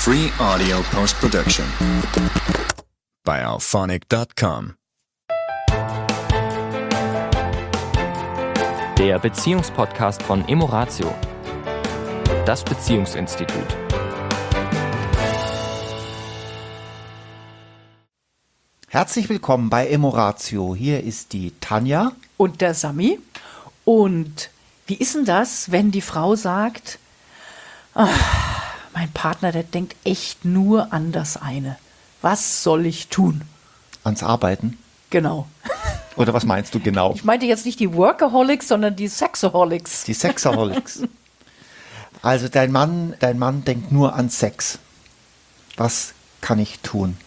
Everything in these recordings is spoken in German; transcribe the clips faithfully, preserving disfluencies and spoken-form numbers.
Free audio post-production by alphonic dot com. Der Beziehungspodcast von Emoratio, das Beziehungsinstitut. Herzlich willkommen bei Emoratio. Hier ist die Tanja. Und der Sami. Und wie ist denn das, wenn die Frau sagt, ach, mein Partner, der denkt echt nur an das eine. Was soll ich tun? Ans Arbeiten? Genau. Oder was meinst du genau? Ich meinte jetzt nicht die Workaholics, sondern die Sexaholics. Die Sexaholics. Also dein Mann, dein Mann denkt nur an Sex. Was kann ich tun?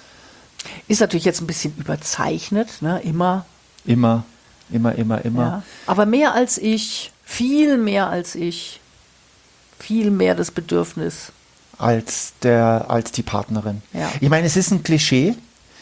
Ist natürlich jetzt ein bisschen überzeichnet, ne? Immer. Immer, immer, immer, immer. Ja. Aber mehr als ich, viel mehr als ich, viel mehr das Bedürfnis. Als, der, als die Partnerin. Ja. Ich meine, es ist ein Klischee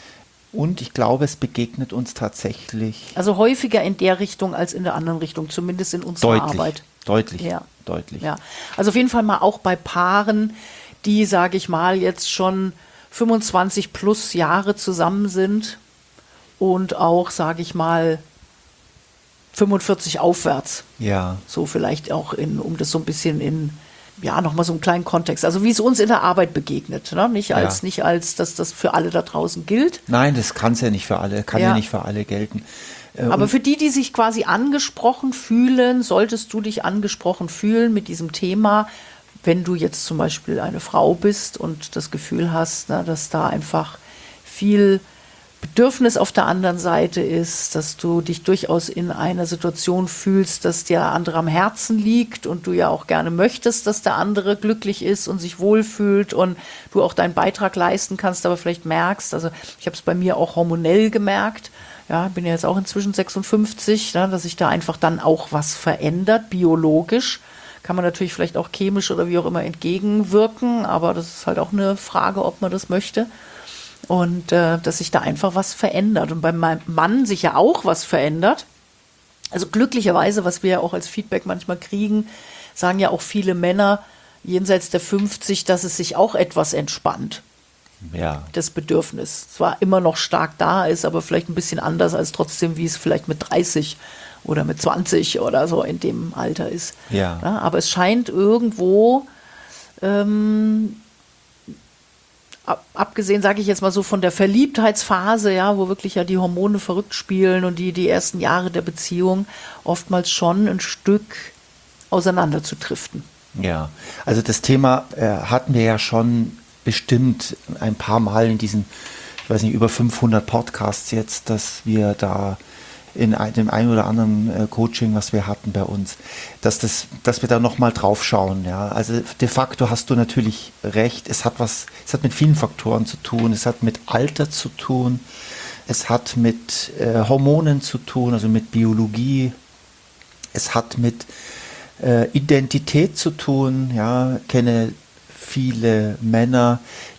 und ich glaube, es begegnet uns tatsächlich Also häufiger in der Richtung als in der anderen Richtung, zumindest in unserer deutlich. Arbeit. Deutlich, Ja. deutlich. Ja, also auf jeden Fall mal auch bei Paaren, die, sage ich mal, jetzt schon fünfundzwanzig plus Jahre zusammen sind und auch, sage ich mal, fünfundvierzig aufwärts. Ja. So vielleicht auch, in, um das so ein bisschen in, ja, nochmal so einen kleinen Kontext. Also wie es uns in der Arbeit begegnet. Ne? Nicht als, Ja. nicht als, dass das für alle da draußen gilt. Nein, das kann es ja nicht für alle, kann ja, Ja. nicht für alle gelten. Äh, Aber und- für die, die sich quasi angesprochen fühlen, solltest du dich angesprochen fühlen mit diesem Thema, wenn du jetzt zum Beispiel eine Frau bist und das Gefühl hast, na, dass da einfach viel Bedürfnis auf der anderen Seite ist, dass du dich durchaus in einer Situation fühlst, dass der andere am Herzen liegt und du ja auch gerne möchtest, dass der andere glücklich ist und sich wohlfühlt und du auch deinen Beitrag leisten kannst, aber vielleicht merkst, also ich habe es bei mir auch hormonell gemerkt, ja, bin ja jetzt auch inzwischen sechsundfünfzig, ne, dass sich da einfach dann auch was verändert, biologisch. Kann man natürlich vielleicht auch chemisch oder wie auch immer entgegenwirken, aber das ist halt auch eine Frage, ob man das möchte. Und äh, dass sich da einfach was verändert. Und beim Mann sich ja auch was verändert. Also glücklicherweise, was wir ja auch als Feedback manchmal kriegen, sagen ja auch viele Männer jenseits der fünfzig, dass es sich auch etwas entspannt. ja. Das Bedürfnis zwar immer noch stark da ist, aber vielleicht ein bisschen anders als trotzdem, wie es vielleicht mit dreißig oder mit zwanzig oder so in dem Alter ist. Ja. Ja, aber es scheint irgendwo, ähm, ab, abgesehen, sage ich jetzt mal so, von der Verliebtheitsphase, ja, wo wirklich ja die Hormone verrückt spielen und die, die ersten Jahre der Beziehung oftmals schon ein Stück auseinander zu driften. Ja, also das Thema äh, hatten wir ja schon bestimmt ein paar Mal in diesen, ich weiß nicht, über fünfhundert Podcasts jetzt, dass wir da in ein, dem einen oder anderen äh, Coaching, was wir hatten bei uns, dass, das, dass wir da nochmal drauf schauen. Ja? Also de facto hast du natürlich recht, es hat was, es hat mit vielen Faktoren zu tun, es hat mit Alter zu tun, es hat mit äh, Hormonen zu tun, also mit Biologie, es hat mit äh, Identität zu tun, ja, kenne viele Männer,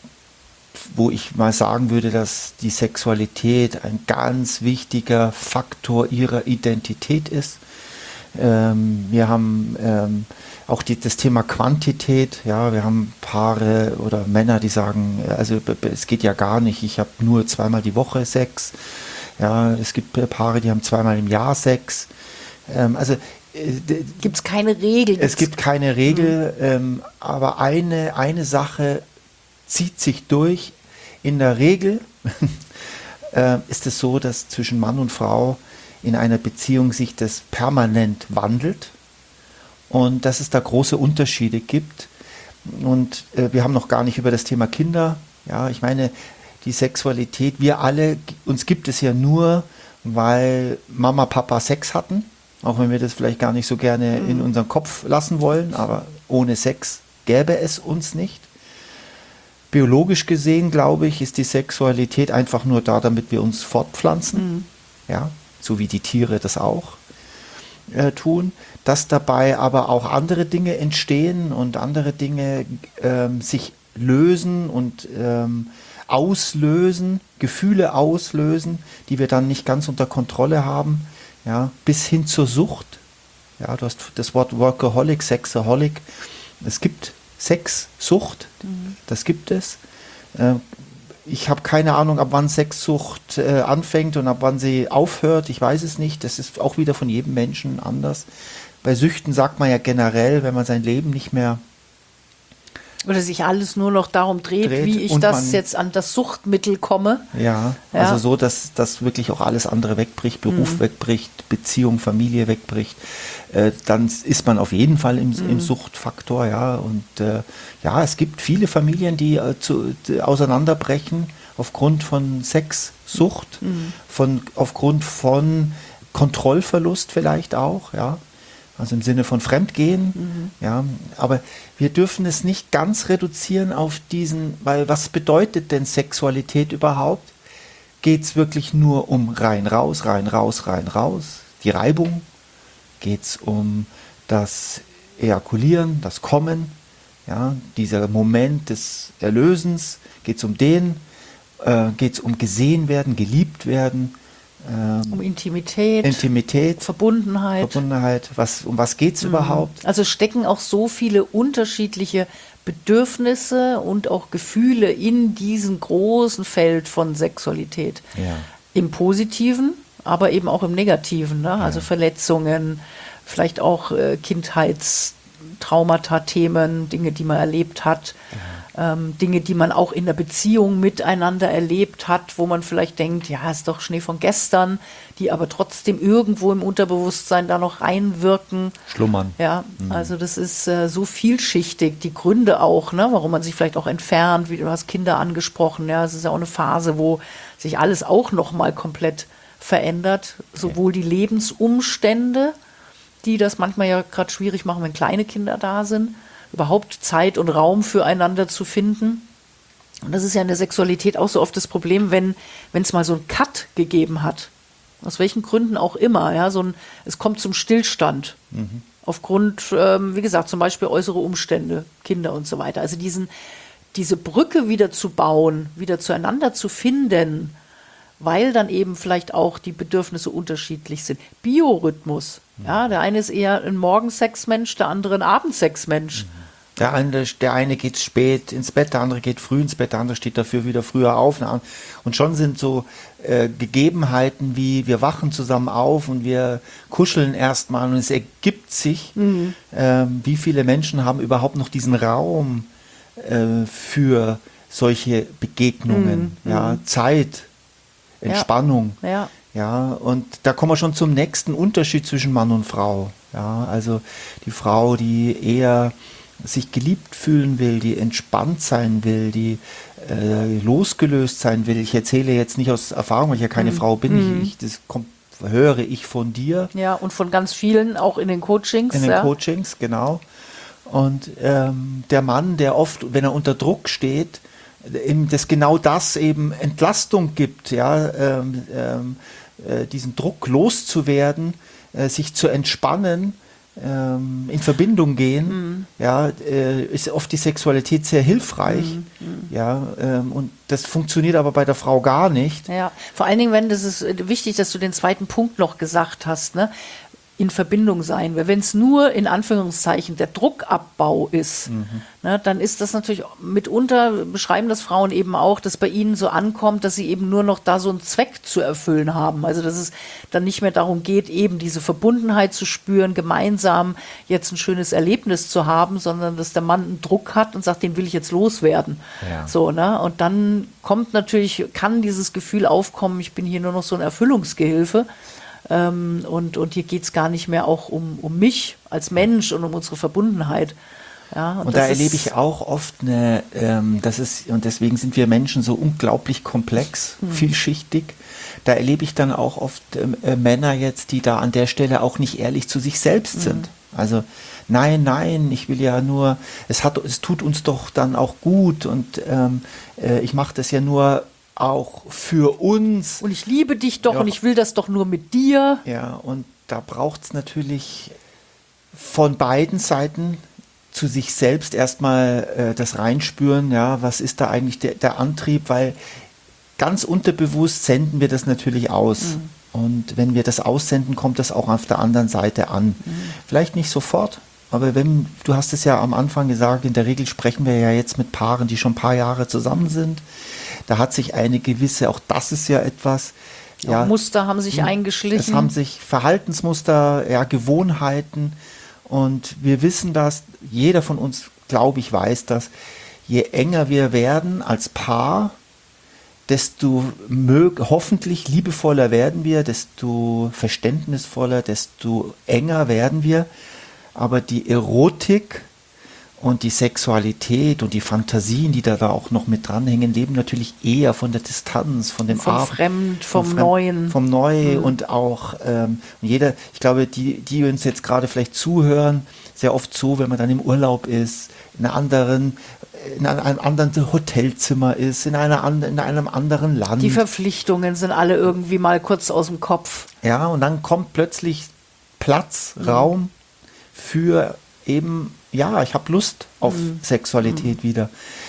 wo ich mal sagen würde, dass die Sexualität ein ganz wichtiger Faktor ihrer Identität ist. Ähm, wir haben ähm, auch die, das Thema Quantität, ja, wir haben Paare oder Männer, die sagen, also es geht ja gar nicht, ich habe nur zweimal die Woche Sex. Ja, es gibt Paare, die haben zweimal im Jahr Sex. Ähm, also Gibt es keine Regel? Es gibt keine Regel, mhm. ähm, aber eine, eine Sache zieht sich durch. In der Regel äh, ist es so, dass zwischen Mann und Frau in einer Beziehung sich das permanent wandelt und dass es da große Unterschiede gibt. Und äh, wir haben noch gar nicht über das Thema Kinder. Ja, ich meine, die Sexualität, wir alle, uns gibt es ja nur, weil Mama, Papa Sex hatten. Auch wenn wir das vielleicht gar nicht so gerne in unseren Kopf lassen wollen, aber ohne Sex gäbe es uns nicht. Biologisch gesehen, glaube ich, ist die Sexualität einfach nur da, damit wir uns fortpflanzen. Mhm. Ja, so wie die Tiere das auch äh, tun. Dass dabei aber auch andere Dinge entstehen und andere Dinge ähm, sich lösen und ähm, auslösen, Gefühle auslösen, die wir dann nicht ganz unter Kontrolle haben. Ja, bis hin zur Sucht. Ja, du hast das Wort Workaholic, Sexaholic. Es gibt Sexsucht, mhm. das gibt es. Äh, ich habe keine Ahnung, ab wann Sexsucht äh, anfängt und ab wann sie aufhört. Ich weiß es nicht. Das ist auch wieder von jedem Menschen anders. Bei Süchten sagt man ja generell, wenn man sein Leben nicht mehr oder sich alles nur noch darum dreht, dreht wie ich das man, jetzt an das Suchtmittel komme. Ja, ja. Also so, dass, dass wirklich auch alles andere wegbricht, Beruf mhm. wegbricht, Beziehung, Familie wegbricht. Äh, dann ist man auf jeden Fall im, mhm. im Suchtfaktor. Ja. Und äh, ja, es gibt viele Familien, die, äh, zu, die auseinanderbrechen aufgrund von Sexsucht, mhm. von, aufgrund von Kontrollverlust vielleicht auch, ja. Also im Sinne von Fremdgehen, mhm. ja, aber wir dürfen es nicht ganz reduzieren auf diesen, weil was bedeutet denn Sexualität überhaupt? Geht es wirklich nur um rein, raus, rein, raus, rein, raus, die Reibung? Geht es um das Ejakulieren, das Kommen, ja, dieser Moment des Erlösens? Geht es um den? Äh, geht es um gesehen werden, geliebt werden? Ähm, um Intimität, Intimität, Verbundenheit. Verbundenheit. Was, um was geht es mhm. überhaupt? Also stecken auch so viele unterschiedliche Bedürfnisse und auch Gefühle in diesem großen Feld von Sexualität. Ja. Im Positiven, aber eben auch im Negativen. Ne? Ja. Also Verletzungen, vielleicht auch äh, Kindheitstraumata, Themen, Dinge, die man erlebt hat. Ja. Ähm, Dinge, die man auch in der Beziehung miteinander erlebt hat, wo man vielleicht denkt, ja, ist doch Schnee von gestern, die aber trotzdem irgendwo im Unterbewusstsein da noch reinwirken. Schlummern. Ja, mhm. also das ist äh, so vielschichtig, die Gründe auch, ne, warum man sich vielleicht auch entfernt, wie du hast Kinder angesprochen, ja, es ist ja auch eine Phase, wo sich alles auch nochmal komplett verändert, sowohl die Lebensumstände, die das manchmal ja gerade schwierig machen, wenn kleine Kinder da sind, überhaupt Zeit und Raum füreinander zu finden. Und das ist ja in der Sexualität auch so oft das Problem, wenn wenn es mal so einen Cut gegeben hat, aus welchen Gründen auch immer, ja, so ein, es kommt zum Stillstand, mhm. aufgrund, ähm, wie gesagt, zum Beispiel äußere Umstände, Kinder und so weiter. Also diesen, diese Brücke wieder zu bauen, wieder zueinander zu finden, weil dann eben vielleicht auch die Bedürfnisse unterschiedlich sind. Biorhythmus, mhm. ja, der eine ist eher ein Morgensexmensch, der andere ein Abendsexmensch. Mhm. Der eine, der eine geht spät ins Bett, der andere geht früh ins Bett, der andere steht dafür wieder früher auf. Und schon sind so äh, Gegebenheiten wie, wir wachen zusammen auf und wir kuscheln erstmal und es ergibt sich, mhm. äh, wie viele Menschen haben überhaupt noch diesen Raum äh, für solche Begegnungen, mhm. ja, Zeit, Entspannung. Ja. Ja. Ja, und da kommen wir schon zum nächsten Unterschied zwischen Mann und Frau. Ja, also die Frau, die eher sich geliebt fühlen will, die entspannt sein will, die äh, losgelöst sein will. Ich erzähle jetzt nicht aus Erfahrung, weil ich ja keine mm. Frau bin. Mm. Ich, das kommt, höre ich von dir. Ja, und von ganz vielen, auch in den Coachings. In den ja. Coachings, genau. Und ähm, der Mann, der oft, wenn er unter Druck steht, ihm das genau das eben Entlastung gibt, ja, ähm, ähm, äh, diesen Druck loszuwerden, äh, sich zu entspannen, in Verbindung gehen, mhm. ja, äh, ist oft die Sexualität sehr hilfreich, mhm. ja, ähm, und das funktioniert aber bei der Frau gar nicht. Ja, vor allen Dingen, wenn das ist wichtig, dass du den zweiten Punkt noch gesagt hast, ne? In Verbindung sein. Weil wenn es nur in Anführungszeichen der Druckabbau ist, mhm. ne, dann ist das natürlich mitunter, beschreiben das Frauen eben auch, dass bei ihnen so ankommt, dass sie eben nur noch da so einen Zweck zu erfüllen haben. Also dass es dann nicht mehr darum geht, eben diese Verbundenheit zu spüren, gemeinsam jetzt ein schönes Erlebnis zu haben, sondern dass der Mann einen Druck hat und sagt, den will ich jetzt loswerden. Ja. So, ne? Und dann kommt natürlich, kann dieses Gefühl aufkommen, ich bin hier nur noch so ein Erfüllungsgehilfe. Ähm, und, und hier geht es gar nicht mehr auch um, um mich als Mensch und um unsere Verbundenheit. Ja, und und da erlebe ich auch oft eine, ähm, das ist, und deswegen sind wir Menschen so unglaublich komplex, mhm. vielschichtig. Da erlebe ich dann auch oft äh, Männer jetzt, die da an der Stelle auch nicht ehrlich zu sich selbst mhm. sind. Also nein, nein, ich will ja nur, es hat, es tut uns doch dann auch gut und ähm, äh, ich mache das ja nur auch für uns. Und ich liebe dich doch ja. und ich will das doch nur mit dir. Ja, und da braucht es natürlich von beiden Seiten zu sich selbst erstmal äh, das Reinspüren, ja, was ist da eigentlich der, der Antrieb, weil ganz unterbewusst senden wir das natürlich aus. Mhm. Und wenn wir das aussenden, kommt das auch auf der anderen Seite an. Mhm. Vielleicht nicht sofort, aber wenn, du hast es ja am Anfang gesagt, in der Regel sprechen wir ja jetzt mit Paaren, die schon ein paar Jahre zusammen sind. Da hat sich eine gewisse, auch das ist ja etwas, ja, Muster haben sich eingeschlichen. Es haben sich Verhaltensmuster, ja, Gewohnheiten, und wir wissen das, jeder von uns, glaube ich, weiß das, je enger wir werden als Paar, desto mög- hoffentlich liebevoller werden wir, desto verständnisvoller, desto enger werden wir. Aber die Erotik und die Sexualität und die Fantasien, die da, da auch noch mit dranhängen, leben natürlich eher von der Distanz, von dem vom Ab- Fremd, vom Fremd, Neuen. Vom Neu Mhm. und auch ähm, jeder, ich glaube, die, die uns jetzt gerade vielleicht zuhören, sehr oft so, wenn man dann im Urlaub ist, in einer anderen, in einem anderen Hotelzimmer ist, in, einer, an- in einem anderen Land. Die Verpflichtungen sind alle irgendwie mal kurz aus dem Kopf. Ja, und dann kommt plötzlich Platz, Mhm. Raum für eben, ja, ich habe Lust auf Mhm. Sexualität wieder.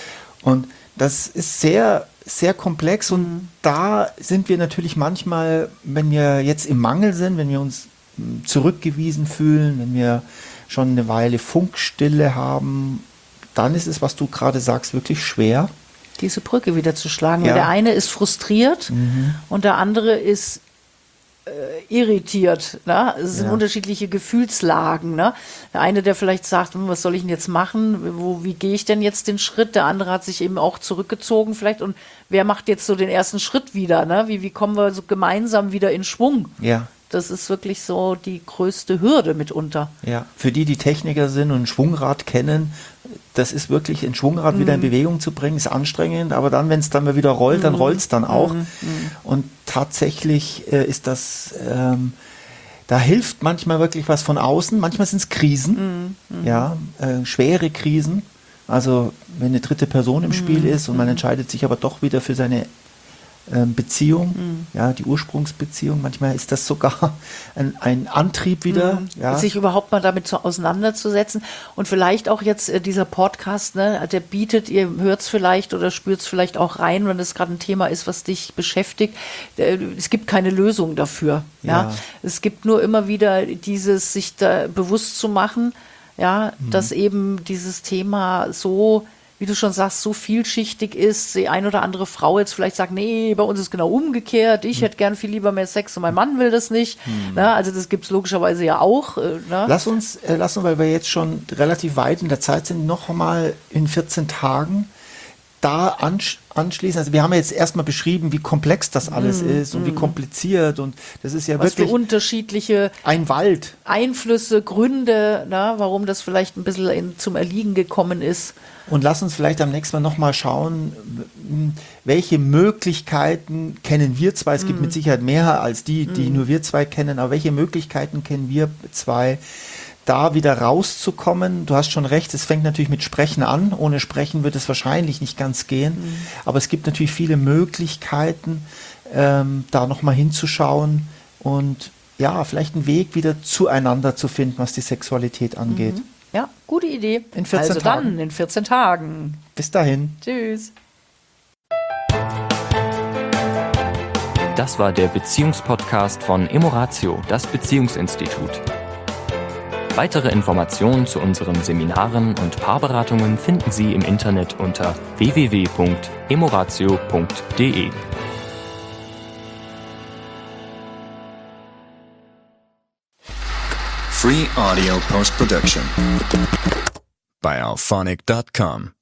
Und das ist sehr, sehr komplex, und Mhm. da sind wir natürlich manchmal, wenn wir jetzt im Mangel sind, wenn wir uns mh, zurückgewiesen fühlen, wenn wir schon eine Weile Funkstille haben, dann ist es, was du gerade sagst, wirklich schwer. Diese Brücke wieder zu schlagen. Ja. Weil der eine ist frustriert und der andere ist äh, irritiert. Ne? Es sind Ja. unterschiedliche Gefühlslagen. Ne? Der eine, der vielleicht sagt, hm, was soll ich denn jetzt machen? Wo, wie gehe ich denn jetzt den Schritt? Der andere hat sich eben auch zurückgezogen vielleicht. Und wer macht jetzt so den ersten Schritt wieder? Ne? Wie, wie kommen wir so gemeinsam wieder in Schwung? Ja. Das ist wirklich so die größte Hürde mitunter. Ja, für die, die Techniker sind und ein Schwungrad kennen, das ist wirklich, ein Schwungrad wieder in Bewegung zu bringen, ist anstrengend, aber dann, wenn es dann mal wieder rollt, dann rollt es dann auch. Und tatsächlich äh, ist das, ähm, da hilft manchmal wirklich was von außen, manchmal sind es Krisen, ja, äh, schwere Krisen. Also wenn eine dritte Person im Spiel ist und man entscheidet sich aber doch wieder für seine ähm, Beziehung, ja, die Ursprungsbeziehung, manchmal ist das sogar ein, ein Antrieb wieder. Ja. Sich überhaupt mal damit so auseinanderzusetzen. Und vielleicht auch jetzt äh, dieser Podcast, ne, der bietet, ihr hört es vielleicht oder spürt es vielleicht auch rein, wenn das gerade ein Thema ist, was dich beschäftigt. Äh, es gibt keine Lösung dafür. Ja. Ja. Es gibt nur immer wieder dieses, sich da bewusst zu machen, ja, dass eben dieses Thema so, wie du schon sagst, so vielschichtig ist. Die ein oder andere Frau jetzt vielleicht sagt, nee, bei uns ist genau umgekehrt. Ich hätte gern viel lieber mehr Sex und mein Mann will das nicht. Na, also das gibt es logischerweise ja auch. Äh, ne? Lass uns, äh, lass uns, weil wir jetzt schon relativ weit in der Zeit sind, noch mal in vierzehn Tagen da ansch anschließen. Also wir haben ja jetzt erstmal beschrieben, wie komplex das alles mm, ist und mm. wie kompliziert, und das ist ja Was wirklich für unterschiedliche ein Wald. Einflüsse, Gründe, na, warum das vielleicht ein bisschen in, zum Erliegen gekommen ist. Und lass uns vielleicht am nächsten Mal nochmal schauen, welche Möglichkeiten kennen wir zwei, es gibt mit Sicherheit mehr als die, die nur wir zwei kennen, aber welche Möglichkeiten kennen wir zwei, da wieder rauszukommen? Du hast schon recht, es fängt natürlich mit Sprechen an, ohne Sprechen wird es wahrscheinlich nicht ganz gehen, mhm. aber es gibt natürlich viele Möglichkeiten, ähm, da nochmal hinzuschauen und ja, vielleicht einen Weg wieder zueinander zu finden, was die Sexualität angeht. Mhm. Ja, gute Idee. In vierzehn also Tagen. dann, in vierzehn Tagen. Bis dahin. Tschüss. Das war der Beziehungspodcast von Emoratio, das Beziehungsinstitut. Weitere Informationen zu unseren Seminaren und Paarberatungen finden Sie im Internet unter w w w punkt emoratio punkt de. Free audio post production by alphonic dot com.